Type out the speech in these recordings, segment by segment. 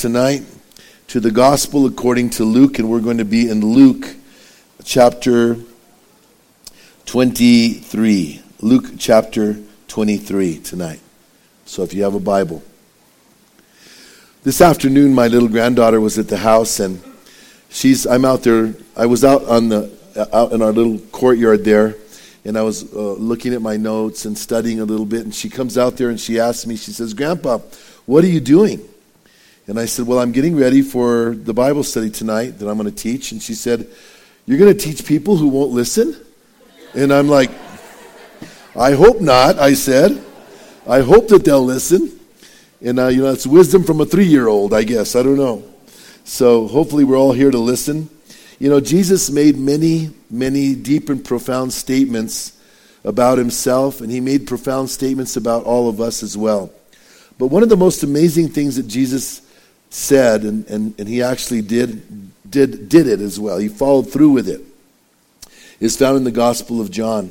tonight to the Gospel according to Luke, and we're going to be in Luke chapter 23. Luke chapter 23 tonight. So if you have a Bible. This afternoon, my little granddaughter was at the house, and I'm out there. I was out in our little courtyard there, and I was looking at my notes and studying a little bit, and she comes out there and she asks me, she says, "Grandpa, what are you doing?" And I said, "Well, I'm getting ready for the Bible study tonight that I'm going to teach." And she said, "You're going to teach people who won't listen?" And I'm like, "I hope not," I said. "I hope that they'll listen." And, it's wisdom from a 3-year-old, I guess. I don't know. So hopefully we're all here to listen. Jesus made many, many deep and profound statements about himself, and he made profound statements about all of us as well. But one of the most amazing things that Jesus said, and he actually did it as well, he followed through with it, is found in the Gospel of John.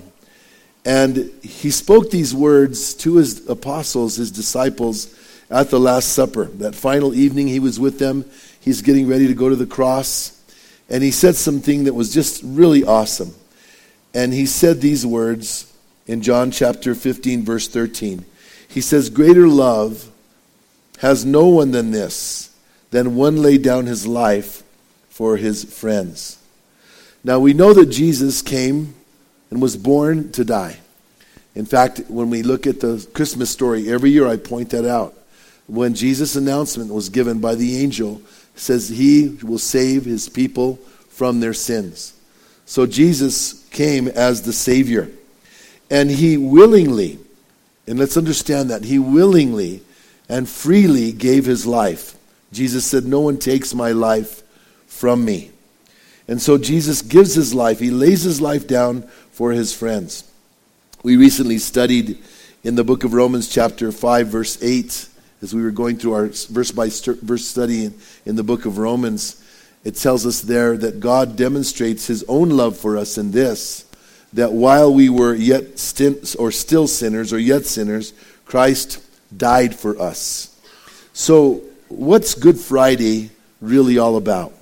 And he spoke these words to his apostles, his disciples, at the Last Supper. That final evening he was with them. He's getting ready to go to the cross. And he said something that was just really awesome. And he said these words in John chapter 15, verse 13. He says, "Greater love has no one than this, than one lay down his life for his friends." Now we know that Jesus came and was born to die. In fact, when we look at the Christmas story, every year I point that out. When Jesus' announcement was given by the angel, it says he will save his people from their sins. So Jesus came as the Savior. And he willingly, and let's understand that, he willingly and freely gave his life. Jesus said, "No one takes my life from me." And so Jesus gives his life. He lays his life down for his friends. We recently studied in the book of Romans chapter 5, verse 8, as we were going through our verse-by-verse study in the book of Romans. It tells us there that God demonstrates his own love for us in this, that while we were still sinners, Christ died for us. So what's Good Friday really all about?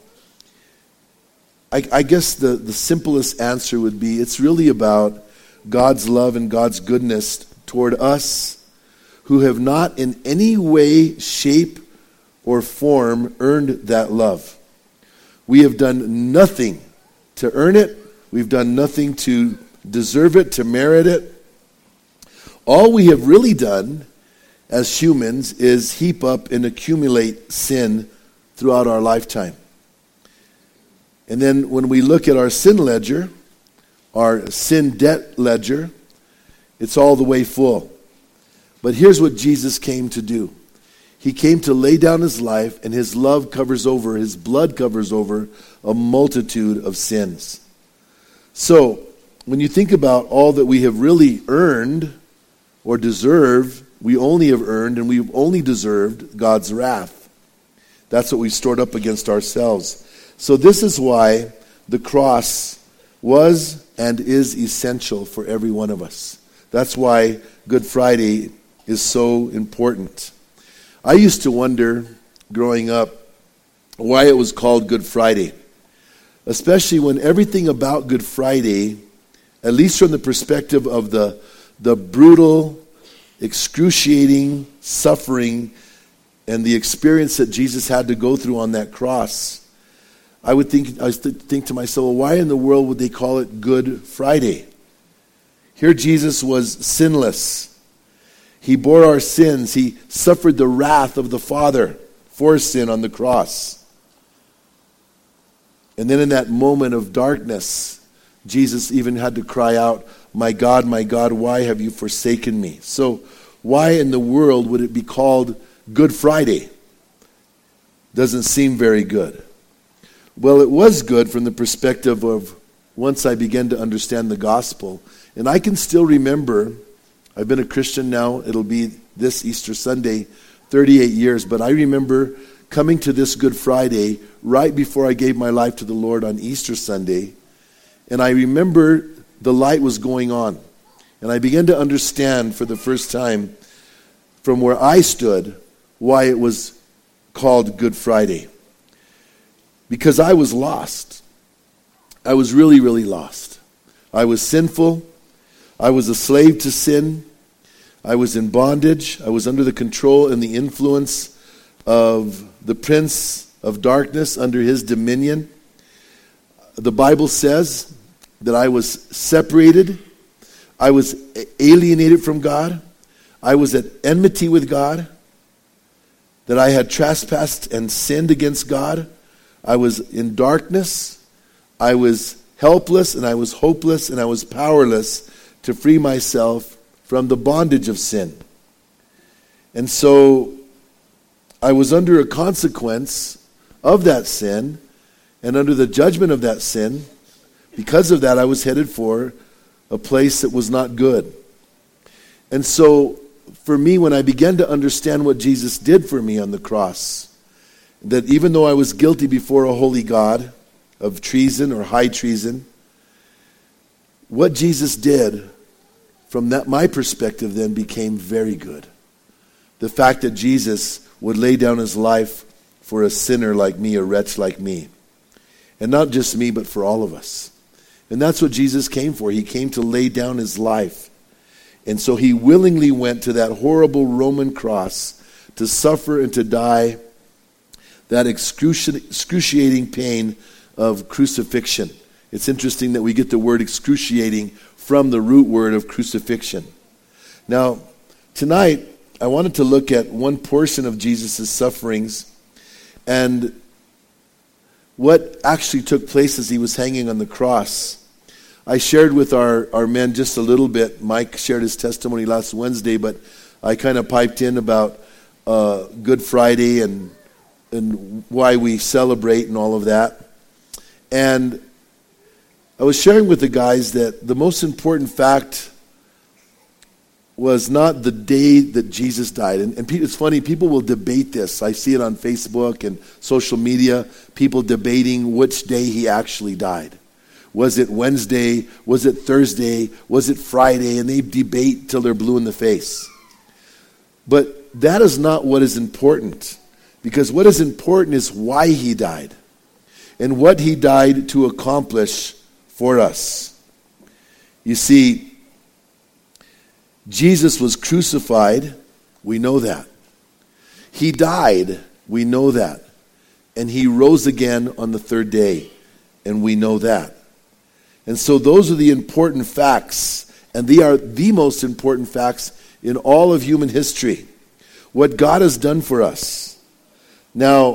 I guess the simplest answer would be it's really about God's love and God's goodness toward us who have not in any way, shape, or form earned that love. We have done nothing to earn it. We've done nothing to deserve it, to merit it. All we have really done as humans is heap up and accumulate sin throughout our lifetime. And then when we look at our sin ledger, our sin debt ledger, it's all the way full. But here's what Jesus came to do. He came to lay down his life, and his love covers over, his blood covers over a multitude of sins. So, when you think about all that we have really earned or deserved, we only have earned and we've only deserved God's wrath. That's what we stored up against ourselves. So this is why the cross was and is essential for every one of us. That's why Good Friday is so important. I used to wonder, growing up, why it was called Good Friday. Especially when everything about Good Friday, at least from the perspective of the brutal, excruciating suffering and the experience that Jesus had to go through on that cross, I would think to myself, well, why in the world would they call it Good Friday? Here Jesus was sinless. He bore our sins. He suffered the wrath of the Father for sin on the cross. And then in that moment of darkness, Jesus even had to cry out, my God, why have you forsaken me?" So why in the world would it be called Good Friday? Doesn't seem very good. Well, it was good from the perspective of once I began to understand the gospel. And I can still remember, I've been a Christian now, it'll be this Easter Sunday, 38 years, but I remember coming to this Good Friday right before I gave my life to the Lord on Easter Sunday, and I remember the light was going on. And I began to understand for the first time from where I stood why it was called Good Friday. Because I was lost. I was really, really lost. I was sinful. I was a slave to sin. I was in bondage. I was under the control and the influence of the prince of darkness, under his dominion. The Bible says that I was separated. I was alienated from God. I was at enmity with God. That I had trespassed and sinned against God. I was in darkness. I was helpless and I was hopeless and I was powerless to free myself from the bondage of sin. And so I was under a consequence of that sin and under the judgment of that sin. Because of that, I was headed for a place that was not good. And so for me, when I began to understand what Jesus did for me on the cross, that even though I was guilty before a holy God of treason or high treason, what Jesus did from that my perspective then became very good. The fact that Jesus would lay down his life for a sinner like me, a wretch like me. And not just me, but for all of us. And that's what Jesus came for. He came to lay down his life. And so he willingly went to that horrible Roman cross to suffer and to die that excruciating pain of crucifixion. It's interesting that we get the word excruciating from the root word of crucifixion. Now, tonight, I wanted to look at one portion of Jesus' sufferings and what actually took place as he was hanging on the cross. I shared with our men just a little bit. Mike shared his testimony last Wednesday, but I kind of piped in about Good Friday and why we celebrate and all of that. And I was sharing with the guys that the most important fact was not the day that Jesus died. And it's funny, people will debate this. I see it on Facebook and social media, people debating which day he actually died. Was it Wednesday? Was it Thursday? Was it Friday? And they debate till they're blue in the face. But that is not what is important. Because what is important is why he died. And what he died to accomplish for us. You see, Jesus was crucified. We know that. He died. We know that. And he rose again on the third day. And we know that. And so those are the important facts. And they are the most important facts in all of human history. What God has done for us. Now,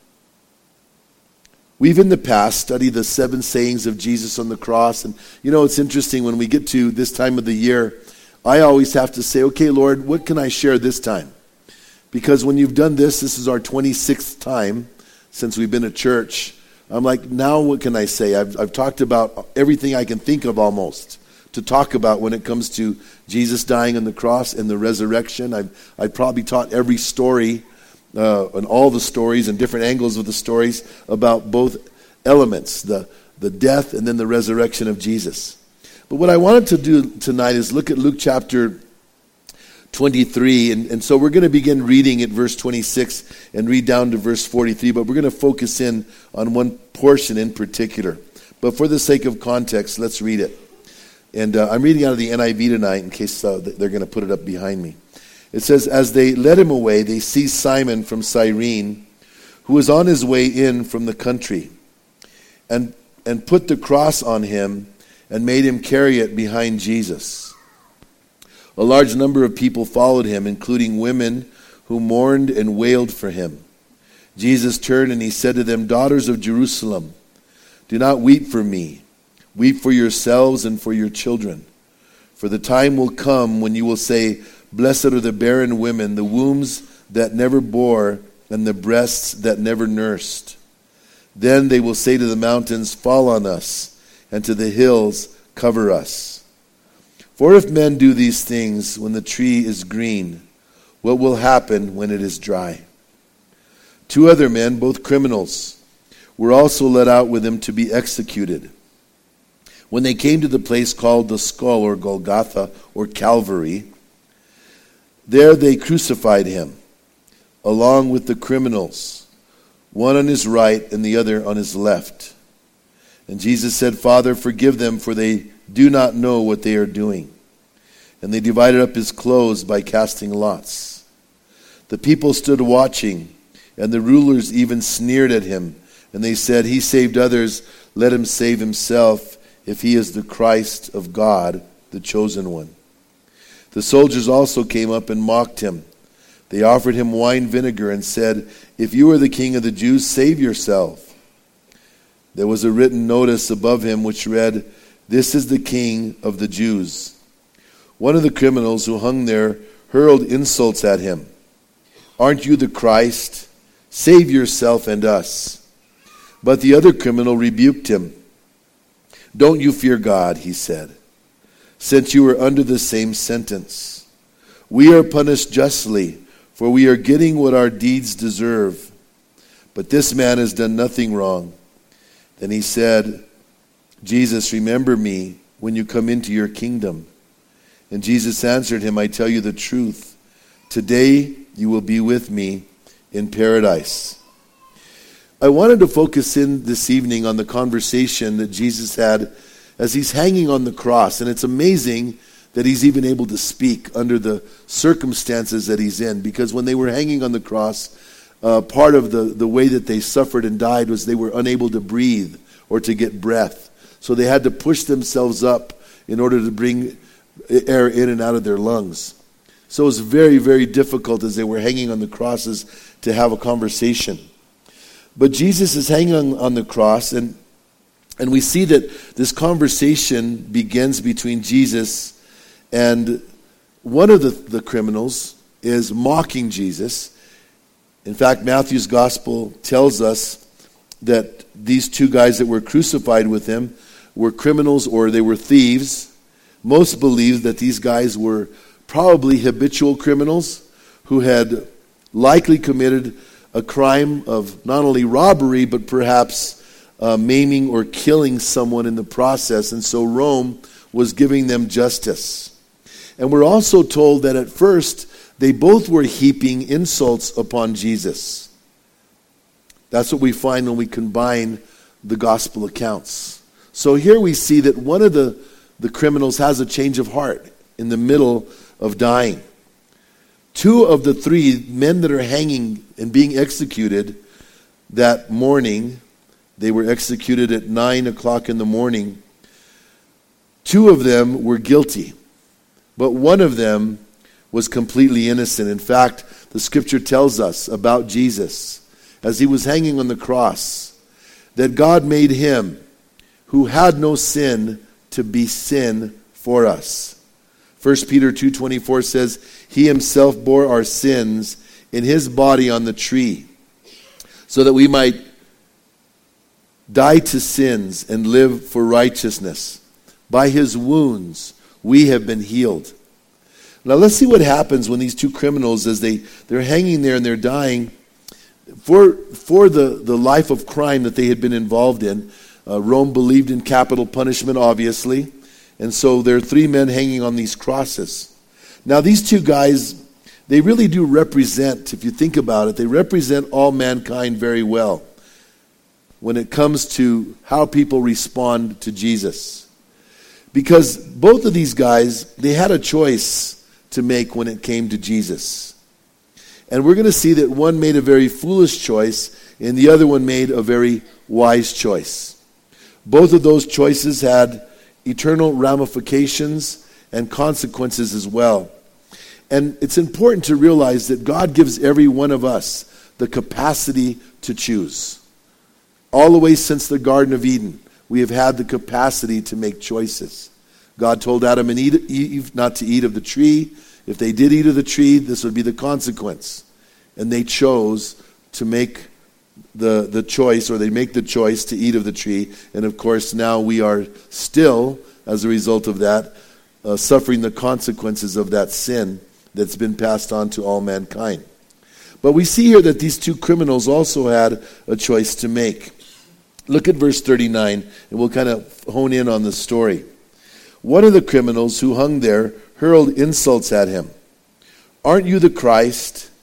we've in the past studied the 7 sayings of Jesus on the cross. And you know, it's interesting when we get to this time of the year, I always have to say, okay, Lord, what can I share this time? Because when you've done this is our 26th time since we've been at church. I'm like, now what can I say? I've talked about everything I can think of almost to talk about when it comes to Jesus dying on the cross and the resurrection. I've probably taught every story and all the stories and different angles of the stories about both elements, the death and then the resurrection of Jesus. But what I wanted to do tonight is look at Luke chapter 23. And so we're going to begin reading at verse 26 and read down to verse 43. But we're going to focus in on one portion in particular. But for the sake of context, let's read it. And I'm reading out of the NIV tonight in case they're going to put it up behind me. It says, as they led him away, they seized Simon from Cyrene, who was on his way in from the country, and put the cross on him and made him carry it behind Jesus. A large number of people followed him, including women who mourned and wailed for him. Jesus turned and he said to them, daughters of Jerusalem, do not weep for me. Weep for yourselves and for your children. For the time will come when you will say, blessed are the barren women, the wombs that never bore, and the breasts that never nursed. Then they will say to the mountains, fall on us, and to the hills, cover us. For if men do these things when the tree is green, what will happen when it is dry? 2 other men, both criminals, were also led out with him to be executed. When they came to the place called the Skull, or Golgotha, or Calvary, there they crucified him, along with the criminals, one on his right and the other on his left. And Jesus said, Father, forgive them, for they do not know what they are doing. And they divided up his clothes by casting lots. The people stood watching, and the rulers even sneered at him. And they said, He saved others, let him save himself, if he is the Christ of God, the chosen one. The soldiers also came up and mocked him. They offered him wine vinegar and said, If you are the king of the Jews, save yourself. There was a written notice above him which read, This is the king of the Jews. One of the criminals who hung there hurled insults at him. Aren't you the Christ? Save yourself and us. But the other criminal rebuked him. Don't you fear God, he said, since you are under the same sentence. We are punished justly, for we are getting what our deeds deserve. But this man has done nothing wrong. Then he said, Jesus, remember me when you come into your kingdom. And Jesus answered him, I tell you the truth. Today you will be with me in paradise. I wanted to focus in this evening on the conversation that Jesus had as he's hanging on the cross. And it's amazing that he's even able to speak under the circumstances that he's in. Because when they were hanging on the cross, part of the way that they suffered and died was they were unable to breathe or to get breath. So they had to push themselves up in order to bring air in and out of their lungs. So it was very, very difficult as they were hanging on the crosses to have a conversation. But Jesus is hanging on the cross, and we see that this conversation begins between Jesus and one of the criminals is mocking Jesus. In fact, Matthew's gospel tells us that these two guys that were crucified with him were criminals or they were thieves. Most believe that these guys were probably habitual criminals who had likely committed a crime of not only robbery, but perhaps maiming or killing someone in the process. And so Rome was giving them justice. And we're also told that at first, they both were heaping insults upon Jesus. That's what we find when we combine the gospel accounts. So here we see that one of the criminals has a change of heart in the middle of dying. Two of the three men that are hanging and being executed that morning, they were executed at 9 o'clock in the morning. Two of them were guilty, but one of them was completely innocent. In fact, the scripture tells us about Jesus as he was hanging on the cross, that God made him who had no sin to be sin for us. 1 Peter 2:24 says, He himself bore our sins in his body on the tree, so that we might die to sins and live for righteousness. By his wounds we have been healed. Now let's see what happens when these two criminals, as they're hanging there and they're dying, for the life of crime that they had been involved in. Rome believed in capital punishment, obviously. And so there are three men hanging on these crosses. Now these two guys, they really do represent, if you think about it, they represent all mankind very well when it comes to how people respond to Jesus. Because both of these guys, they had a choice to make when it came to Jesus. And we're going to see that one made a very foolish choice and the other one made a very wise choice. Both of those choices had eternal ramifications and consequences as well. And it's important to realize that God gives every one of us the capacity to choose. All the way since the Garden of Eden, we have had the capacity to make choices. God told Adam and Eve not to eat of the tree. If they did eat of the tree, this would be the consequence. And they chose to make the choice, or they make the choice to eat of the tree. And of course, now we are still, as a result of that, suffering the consequences of that sin that's been passed on to all mankind. But we see here that these two criminals also had a choice to make. Look at verse 39, and we'll kind of hone in on the story. One of the criminals who hung there hurled insults at him. Aren't you the Christ?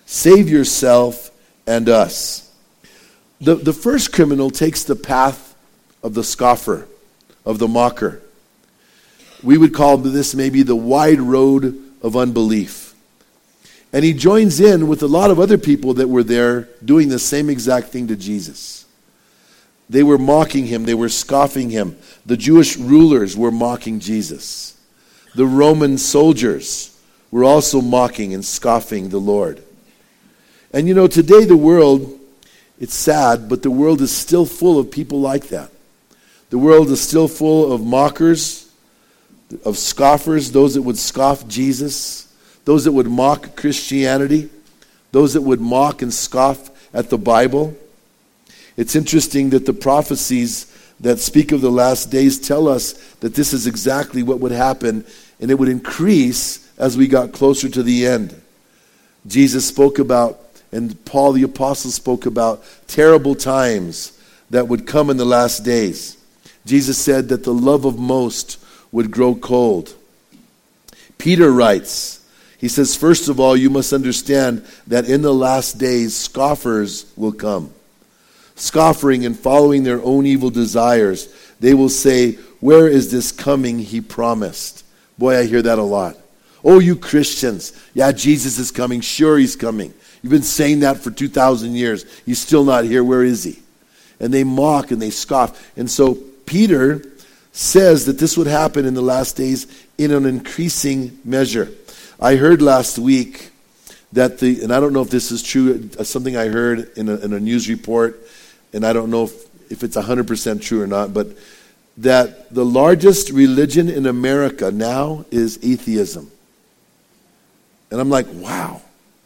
Save yourself and us. The first criminal takes the path of the scoffer, of the mocker. We would call this maybe the wide road of unbelief. And he joins in with a lot of other people that were there doing the same exact thing to Jesus. They were mocking him. They were scoffing him. The Jewish rulers were mocking Jesus. The Roman soldiers were also mocking and scoffing the Lord. And today the world, it's sad, but the world is still full of people like that. The world is still full of mockers, of scoffers, those that would scoff Jesus, those that would mock Christianity, those that would mock and scoff at the Bible. It's interesting that the prophecies that speak of the last days tell us that this is exactly what would happen, and it would increase as we got closer to the end. Jesus spoke about, and Paul the Apostle spoke about, terrible times that would come in the last days. Jesus said that the love of most would grow cold. Peter writes, he says, first of all, you must understand that in the last days, scoffers will come. Scoffing and following their own evil desires. They will say, where is this coming he promised? Boy, I hear that a lot. Oh, you Christians. Yeah, Jesus is coming. Sure, he's coming. You've been saying that for 2,000 years. He's still not here. Where is he? And they mock and they scoff. And so Peter says that this would happen in the last days in an increasing measure. I heard last week that and I don't know if this is true, something I heard in a news report, and I don't know if it's 100% true or not, but that the largest religion in America now is atheism. And I'm like, wow.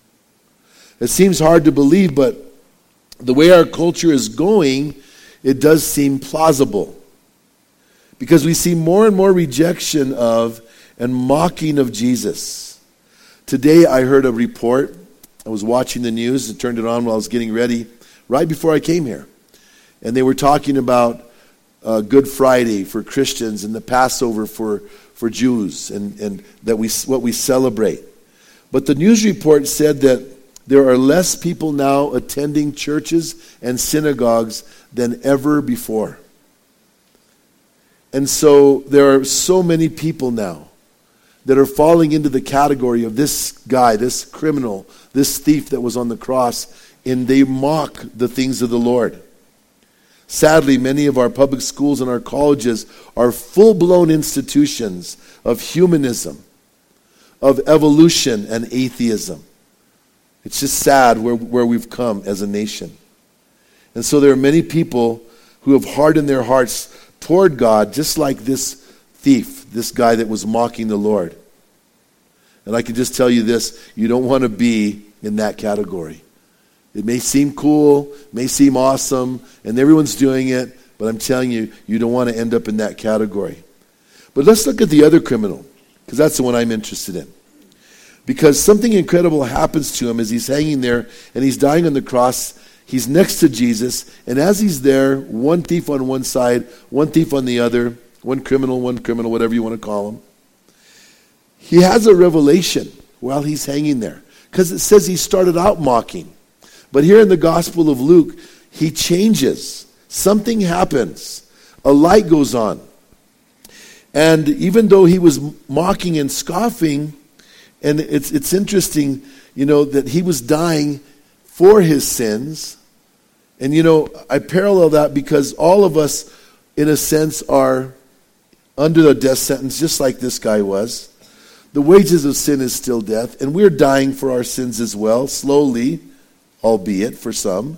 It seems hard to believe, but the way our culture is going, it does seem plausible. Because we see more and more rejection of and mocking of Jesus. Today I heard a report. I was watching the news and turned it on while I was getting ready, right before I came here. And they were talking about Good Friday for Christians and the Passover for Jews and that what we celebrate. But the news report said that there are less people now attending churches and synagogues than ever before. And so there are so many people now that are falling into the category of this guy, this criminal, this thief that was on the cross, and they mock the things of the Lord. Sadly, many of our public schools and our colleges are full-blown institutions of humanism, of evolution and atheism. It's just sad where we've come as a nation. And so there are many people who have hardened their hearts toward God, just like this thief, this guy that was mocking the Lord. And I can just tell you this, you don't want to be in that category. It may seem cool, may seem awesome, and everyone's doing it, but I'm telling you, you don't want to end up in that category. But let's look at the other criminal, because that's the one I'm interested in. Because something incredible happens to him as he's hanging there and he's dying on the cross. He's next to Jesus, and as he's there, one thief on one side, one thief on the other, one criminal, whatever you want to call him. He has a revelation while he's hanging there, because it says he started out mocking. But here in the Gospel of Luke, he changes. Something happens. A light goes on. And even though he was mocking and scoffing, and it's interesting, that he was dying for his sins. And, I parallel that because all of us, in a sense, are under the death sentence, just like this guy was. The wages of sin is still death, and we're dying for our sins as well, slowly, albeit for some.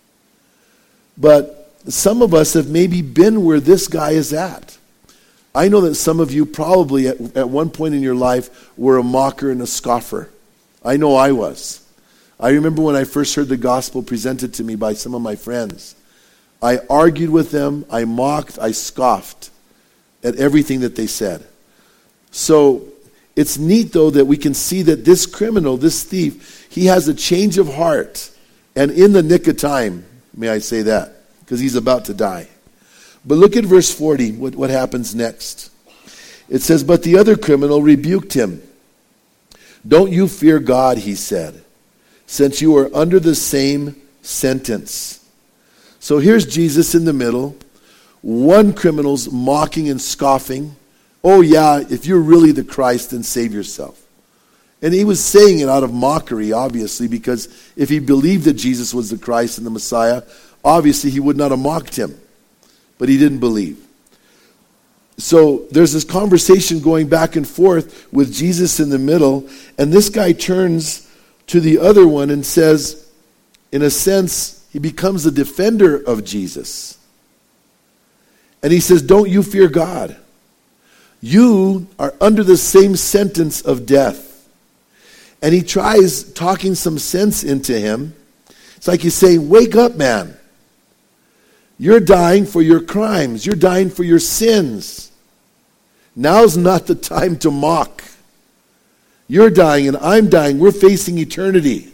But some of us have maybe been where this guy is at. I know that some of you probably at one point in your life were a mocker and a scoffer. I know I was. I remember when I first heard the gospel presented to me by some of my friends. I argued with them, I mocked, I scoffed at everything that they said. So it's neat, though, that we can see that this criminal, this thief, he has a change of heart. And in the nick of time, may I say that, because he's about to die. But look at verse 40, what happens next. It says, but the other criminal rebuked him. Don't you fear God, he said, since you are under the same sentence. So here's Jesus in the middle. One criminal's mocking and scoffing. Oh yeah, if you're really the Christ, then save yourself. And he was saying it out of mockery, obviously, because if he believed that Jesus was the Christ and the Messiah, obviously he would not have mocked him. But he didn't believe. So there's this conversation going back and forth with Jesus in the middle, and this guy turns to the other one and says, in a sense, he becomes a defender of Jesus. And he says, don't you fear God? You are under the same sentence of death. And he tries talking some sense into him. It's like he's saying, wake up, man. You're dying for your crimes. You're dying for your sins. Now's not the time to mock. You're dying and I'm dying. We're facing eternity.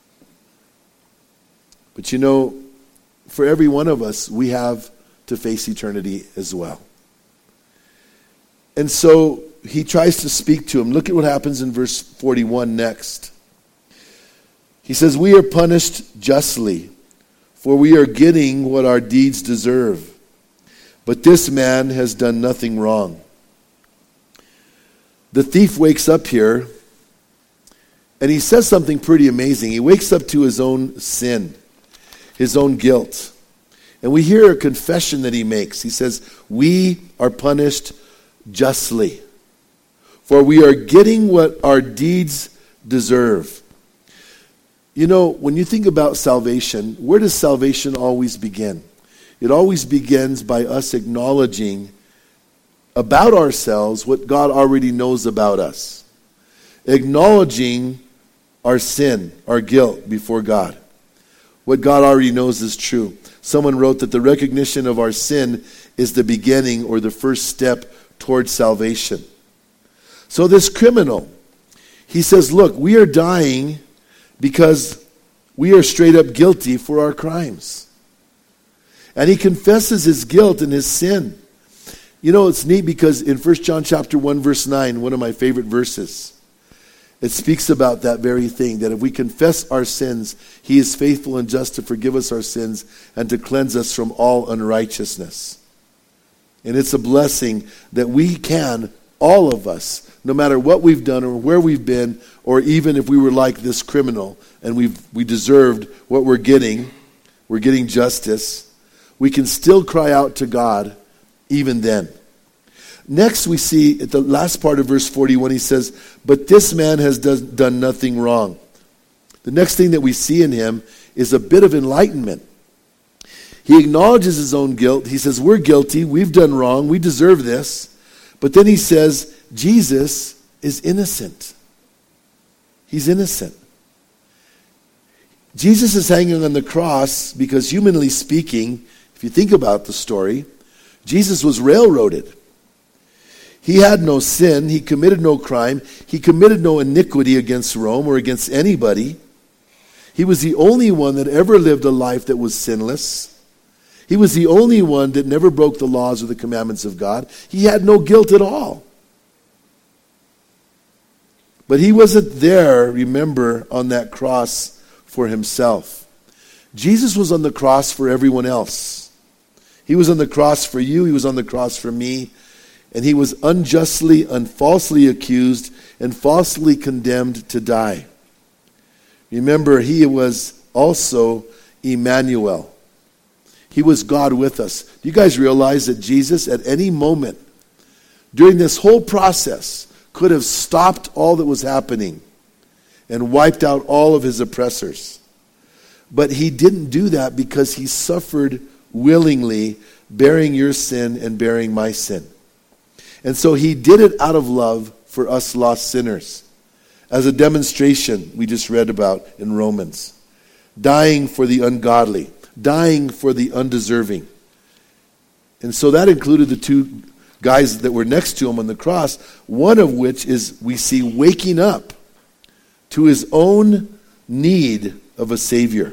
But you know, for every one of us, we have to face eternity as well. And so he tries to speak to him. Look at what happens in verse 41 next. He says, we are punished justly, for we are getting what our deeds deserve. But this man has done nothing wrong. The thief wakes up here, and he says something pretty amazing. He wakes up to his own sin, his own guilt. And we hear a confession that he makes. He says, we are punished justly, for we are getting what our deeds deserve. You know, when you think about salvation, where does salvation always begin? It always begins by us acknowledging about ourselves what God already knows about us. Acknowledging our sin, our guilt before God. What God already knows is true. Someone wrote that the recognition of our sin is the beginning or the first step towards salvation. So this criminal, he says, look, we are dying because we are straight up guilty for our crimes. And he confesses his guilt and his sin. You know, it's neat because in 1 John chapter 1, verse 9, one of my favorite verses, it speaks about that very thing, that if we confess our sins, he is faithful and just to forgive us our sins and to cleanse us from all unrighteousness. And it's a blessing that we can, all of us, no matter what we've done or where we've been, or even if we were like this criminal and we deserved what we're getting justice, we can still cry out to God even then. Next we see at the last part of verse 41, he says, but this man has done nothing wrong. The next thing that we see in him is a bit of enlightenment. He acknowledges his own guilt. He says, we're guilty, we've done wrong, we deserve this. But then he says, Jesus is innocent. He's innocent. Jesus is hanging on the cross because, humanly speaking, if you think about the story, Jesus was railroaded. He had no sin. He committed no crime. He committed no iniquity against Rome or against anybody. He was the only one that ever lived a life that was sinless. He was the only one that never broke the laws or the commandments of God. He had no guilt at all. But he wasn't there, remember, on that cross for himself. Jesus was on the cross for everyone else. He was on the cross for you. He was on the cross for me. And he was unjustly and falsely accused and falsely condemned to die. Remember, he was also Emmanuel. He was God with us. Do you guys realize that Jesus, at any moment, during this whole process, could have stopped all that was happening and wiped out all of his oppressors? But he didn't do that because he suffered willingly, bearing your sin and bearing my sin. And so he did it out of love for us lost sinners. As a demonstration we just read about in Romans. Dying for the ungodly. Dying for the undeserving. And so that included the two guys that were next to him on the cross. One of which is, we see, waking up to his own need of a Savior.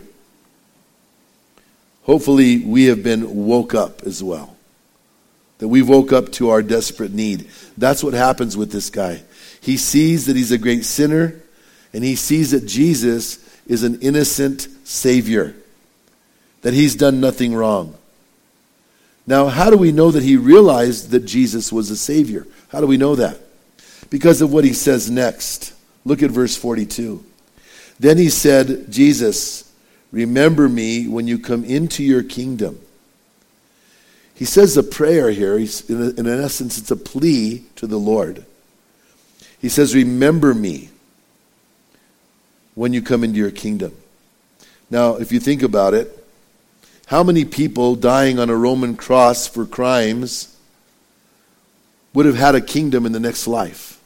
Hopefully we have been woke up as well. That we woke up to our desperate need. That's what happens with this guy. He sees that he's a great sinner, and he sees that Jesus is an innocent Savior, that he's done nothing wrong. Now, how do we know that he realized that Jesus was a Savior? How do we know that? Because of what he says next. Look at verse 42. Then he said, Jesus, remember me when you come into your kingdom. He says a prayer here. In essence, it's a plea to the Lord. He says, remember me when you come into your kingdom. Now, if you think about it, how many people dying on a Roman cross for crimes would have had a kingdom in the next life?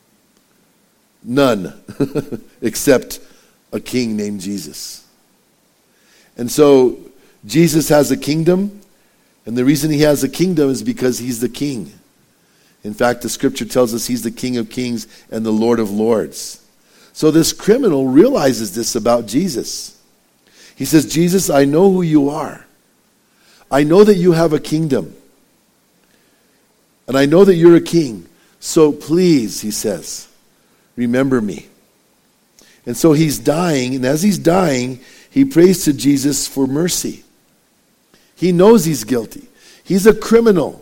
None, except a king named Jesus. And so Jesus has a kingdom, and the reason he has a kingdom is because he's the king. In fact, the scripture tells us he's the King of Kings and the Lord of Lords. So this criminal realizes this about Jesus. He says, Jesus, I know who you are. I know that you have a kingdom. And I know that you're a king. So please, he says, remember me. And so he's dying, and as he's dying, he prays to Jesus for mercy. He knows he's guilty. He's a criminal.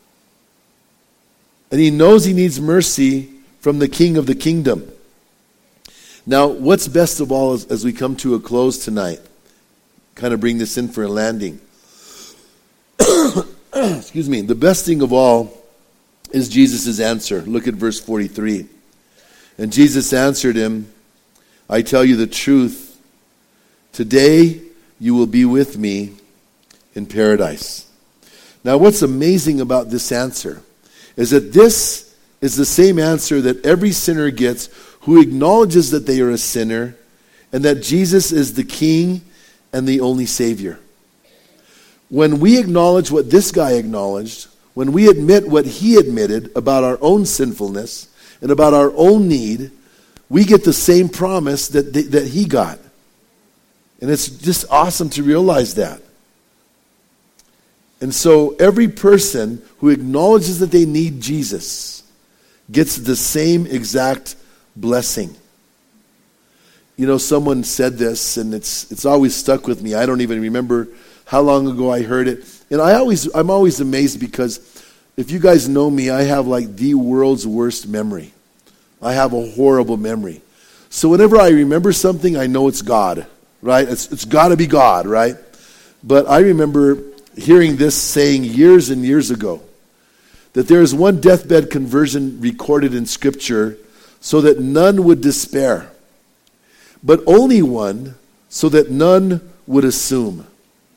And he knows he needs mercy from the King of the kingdom. Now, what's best of all as we come to a close tonight, kind of bring this in for a landing. Excuse me. The best thing of all is Jesus' answer. Look at verse 43. And Jesus answered him, I tell you the truth. Today you will be with me in paradise. Now, what's amazing about this answer is that this is the same answer that every sinner gets who acknowledges that they are a sinner and that Jesus is the King and the only Savior. When we acknowledge what this guy acknowledged, when we admit what he admitted about our own sinfulness and about our own need, we get the same promise that he got. And it's just awesome to realize that. And so every person who acknowledges that they need Jesus gets the same exact blessing. You know, someone said this, and it's always stuck with me. I don't even remember how long ago I heard it. And I'm always amazed because if you guys know me, I have like the world's worst memory. I have a horrible memory. So whenever I remember something, I know it's God, right? It's got to be God, right? But I remember hearing this saying years and years ago, that there is one deathbed conversion recorded in Scripture so that none would despair, but only one so that none would assume.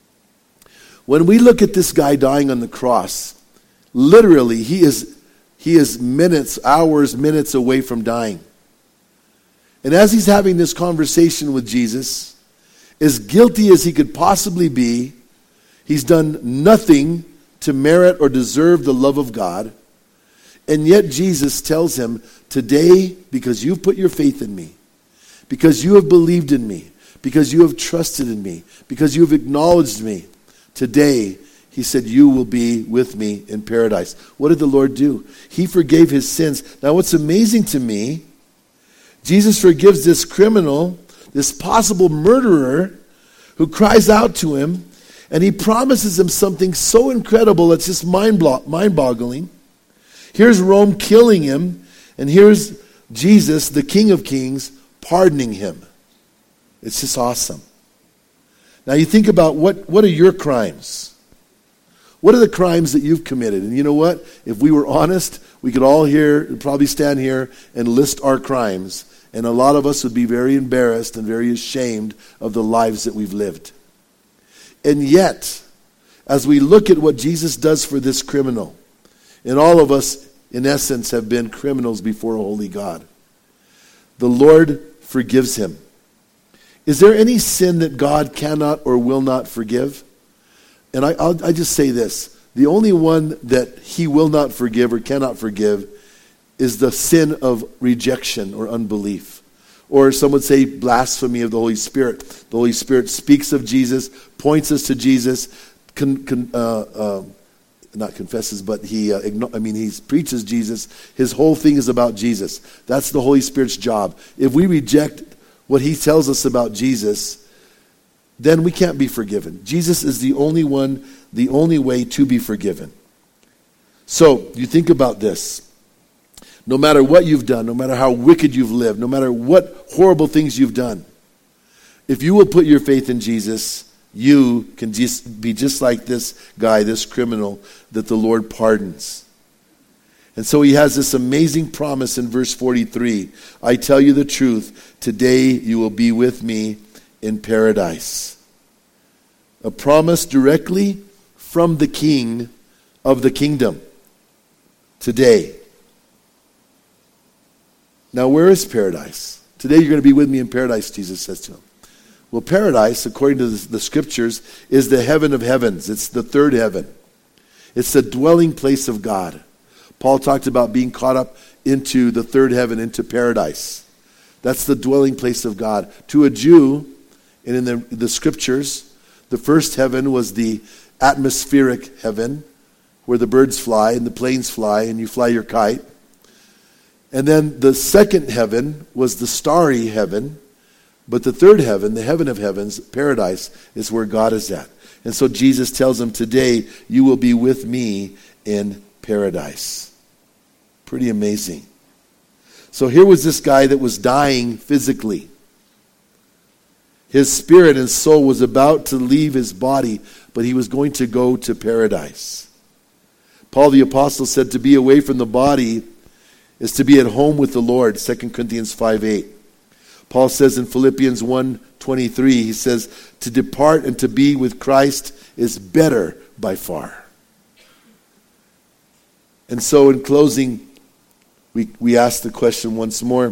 When we look at this guy dying on the cross, literally he is minutes, hours, minutes away from dying. And as he's having this conversation with Jesus, as guilty as he could possibly be, he's done nothing to merit or deserve the love of God. And yet Jesus tells him, today, because you've put your faith in me, because you have believed in me, because you have trusted in me, because you have acknowledged me, today, he said, you will be with me in paradise. What did the Lord do? He forgave his sins. Now what's amazing to me, Jesus forgives this criminal, this possible murderer, who cries out to him, and he promises him something so incredible it's just mind-boggling. Here's Rome killing him, and here's Jesus, the King of Kings, pardoning him. It's just awesome. Now you think about what are your crimes? What are the crimes that you've committed? And you know what? If we were honest, we could all probably stand here and list our crimes. And a lot of us would be very embarrassed and very ashamed of the lives that we've lived. And yet, as we look at what Jesus does for this criminal, and all of us, in essence, have been criminals before a holy God, the Lord forgives him. Is there any sin that God cannot or will not forgive? And I just say this. The only one that he will not forgive or cannot forgive is the sin of rejection or unbelief. Or some would say blasphemy of the Holy Spirit. The Holy Spirit speaks of Jesus, points us to Jesus, not confesses, but he preaches Jesus. His whole thing is about Jesus. That's the Holy Spirit's job. If we reject what he tells us about Jesus, then we can't be forgiven. Jesus is the only one, the only way to be forgiven. So, you think about this. No matter what you've done, no matter how wicked you've lived, no matter what horrible things you've done, if you will put your faith in Jesus, you can just be just like this guy, this criminal that the Lord pardons. And so he has this amazing promise in verse 43. I tell you the truth, today you will be with me in paradise. A promise directly from the King of the kingdom. Today. Now where is paradise? Today you're going to be with me in paradise, Jesus says to him. Well, paradise, according to the scriptures, is the heaven of heavens. It's the third heaven. It's the dwelling place of God. Paul talked about being caught up into the third heaven, into paradise. That's the dwelling place of God. To a Jew, and in the scriptures, the first heaven was the atmospheric heaven, where the birds fly and the planes fly and you fly your kite. And then the second heaven was the starry heaven. But the third heaven, the heaven of heavens, paradise, is where God is at. And so Jesus tells him, today you will be with me in paradise. Pretty amazing. So here was this guy that was dying physically. His spirit and soul was about to leave his body, but he was going to go to paradise. Paul the Apostle said to be away from the body is to be at home with the Lord, 2 Corinthians 5:8. Paul says in Philippians 1:23, he says, to depart and to be with Christ is better by far. And so in closing, we ask the question once more,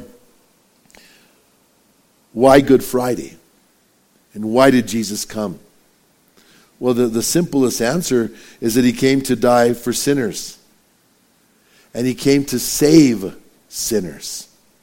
why Good Friday? And why did Jesus come? Well, the simplest answer is that he came to die for sinners. And he came to save sinners.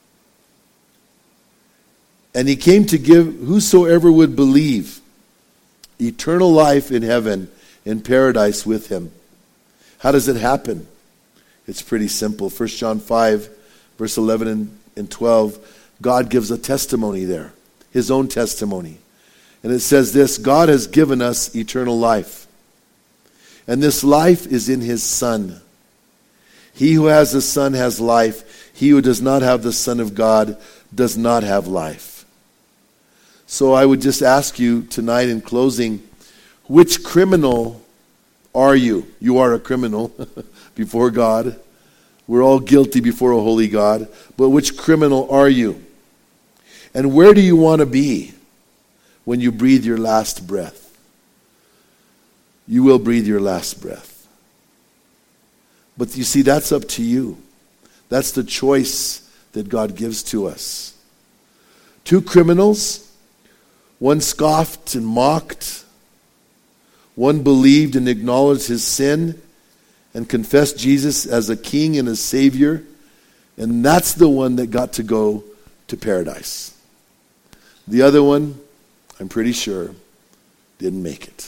And he came to give whosoever would believe eternal life in heaven, in paradise with him. How does it happen? It's pretty simple. 1 John 5, verse 11 and 12, God gives a testimony there, his own testimony. And it says this, God has given us eternal life. And this life is in his Son. He who has the Son has life. He who does not have the Son of God does not have life. So I would just ask you tonight in closing, which criminal are you? You are a criminal before God. We're all guilty before a holy God. But which criminal are you? And where do you want to be when you breathe your last breath? You will breathe your last breath. But you see, that's up to you. That's the choice that God gives to us. Two criminals. One scoffed and mocked. One believed and acknowledged his sin and confessed Jesus as a king and a savior. And that's the one that got to go to paradise. The other one, I'm pretty sure, didn't make it.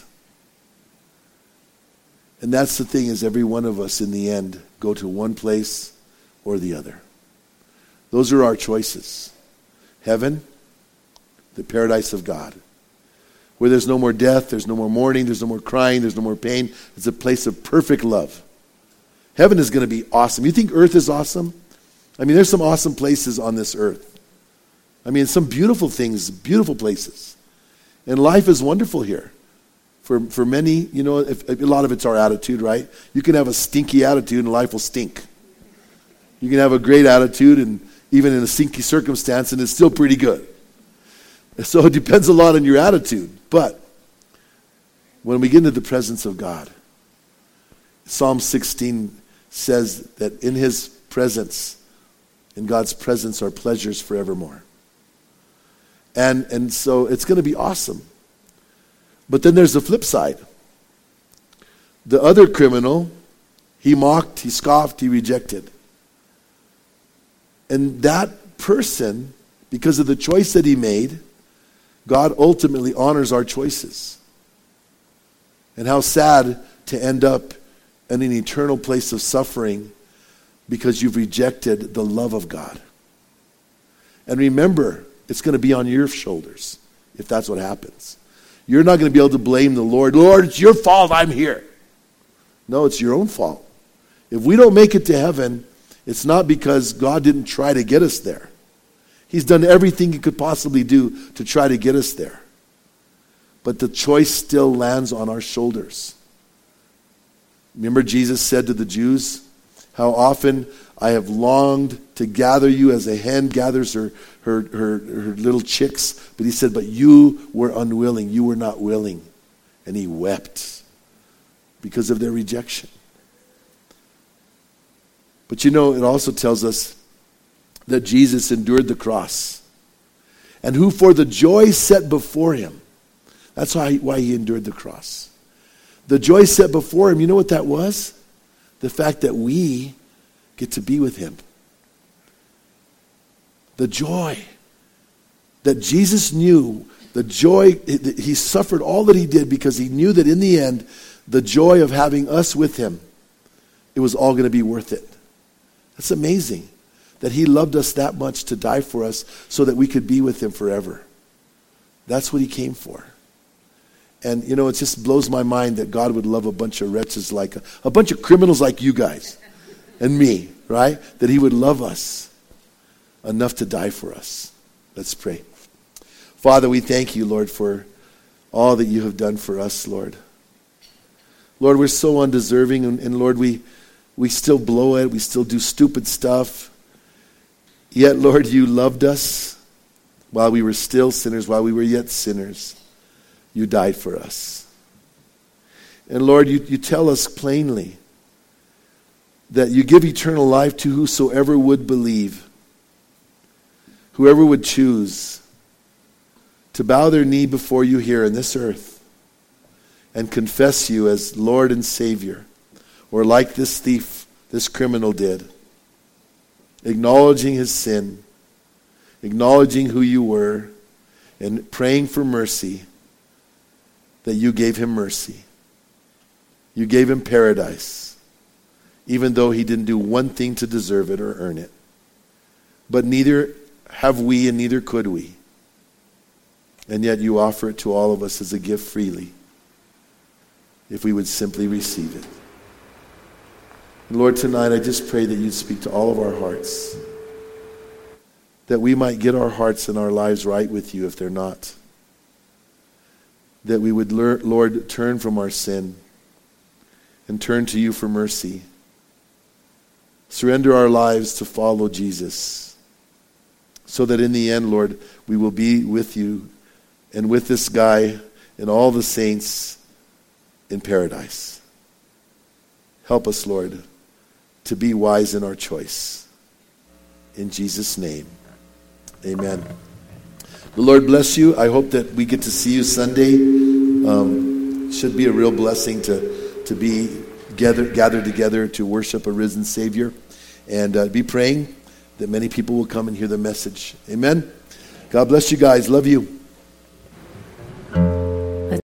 And that's the thing, is every one of us in the end go to one place or the other. Those are our choices. Heaven, the paradise of God, where there's no more death, there's no more mourning, there's no more crying, there's no more pain. It's a place of perfect love. Heaven is going to be awesome. You think earth is awesome? I mean, there's some awesome places on this earth. I mean, some beautiful things, beautiful places. And life is wonderful here. For many, you know, a lot of it's our attitude, right? You can have a stinky attitude and life will stink. You can have a great attitude and even in a stinky circumstance and it's still pretty good. So it depends a lot on your attitude. But when we get into the presence of God, Psalm 16 says that in his presence, in God's presence are pleasures forevermore. And so it's going to be awesome. But then there's the flip side. The other criminal, he mocked, he scoffed, he rejected. And that person, because of the choice that he made, God ultimately honors our choices. And how sad to end up in an eternal place of suffering because you've rejected the love of God. And remember, It's going to be on your shoulders if that's what happens. You're not going to be able to blame the Lord. Lord, it's your fault I'm here. No, it's your own fault. If we don't make it to heaven, it's not because God didn't try to get us there. He's done everything he could possibly do to try to get us there. But the choice still lands on our shoulders. Remember Jesus said to the Jews, how often I have longed to gather you as a hen gathers her little chicks. But he said, but you were unwilling. You were not willing. And he wept because of their rejection. But it also tells us that Jesus endured the cross. And who for the joy set before him. That's why he endured the cross. The joy set before him, you know what that was? The fact that we get to be with him. The joy that Jesus knew, the joy, he suffered all that he did because he knew that in the end, the joy of having us with him, it was all going to be worth it. That's amazing that he loved us that much to die for us so that we could be with him forever. That's what he came for. And, it just blows my mind that God would love a bunch of wretches like, a bunch of criminals like you guys and me, right? That he would love us enough to die for us. Let's pray. Father, we thank you, Lord, for all that you have done for us, Lord. Lord, we're so undeserving, and Lord, we still blow it. We still do stupid stuff. Yet, Lord, you loved us while we were still sinners, while we were yet sinners. You died for us. And Lord, you tell us plainly that you give eternal life to whosoever would believe, whoever would choose to bow their knee before you here in this earth and confess you as Lord and Savior, or like this thief, this criminal did, acknowledging his sin, acknowledging who you were, and praying for mercy, that you gave him mercy. You gave him paradise, even though he didn't do one thing to deserve it or earn it. But neither have we and neither could we. And yet you offer it to all of us as a gift freely, if we would simply receive it. And Lord, tonight I just pray that you'd speak to all of our hearts, that we might get our hearts and our lives right with you if they're not. That we would, Lord, turn from our sin and turn to you for mercy. Surrender our lives to follow Jesus, so that in the end, Lord, we will be with you and with this guy and all the saints in paradise. Help us, Lord, to be wise in our choice. In Jesus' name, amen. The Lord bless you. I hope that we get to see you Sunday. Should be a real blessing to be gathered together to worship a risen Savior. And be praying that many people will come and hear the message. Amen. God bless you guys. Love you.